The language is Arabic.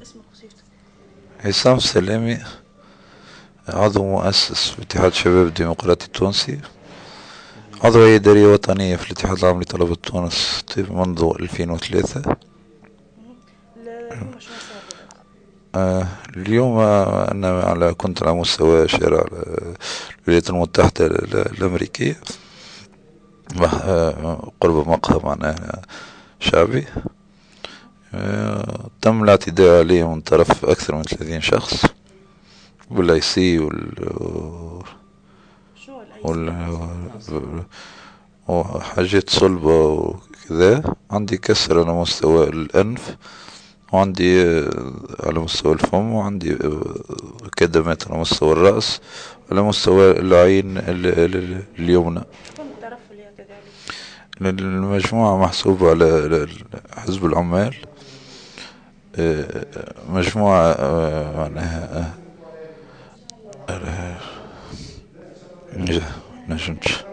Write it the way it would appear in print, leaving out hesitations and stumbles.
اسمك وظيفتك؟ عصام سلامي، عضو مؤسس في اتحاد شباب الديمقراطي التونسي، عضو هيئة إدارية وطنية في الاتحاد العام لطلبة تونس طيب منذ 2003. اليوم شنو صار بالضبط؟ اليوم أنا كنت على مستوى شارع الولايات المتحدة الأمريكية، قرب مقهى معناها شعبي. تم الاعتداء عليه من طرف أكثر من 30 شخص بالاي سي شنو الاي سي؟ وال... وحاجات صلبة وكذا. عندي كسر على مستوى الأنف، وعندي على مستوى الفم، وعندي كدمات على مستوى الرأس، على مستوى العين اليمنى. شكون الطرف اللي اعتدى عليك؟ المجموعة محسوبة على حزب العمال. مجموعة معناها نجمش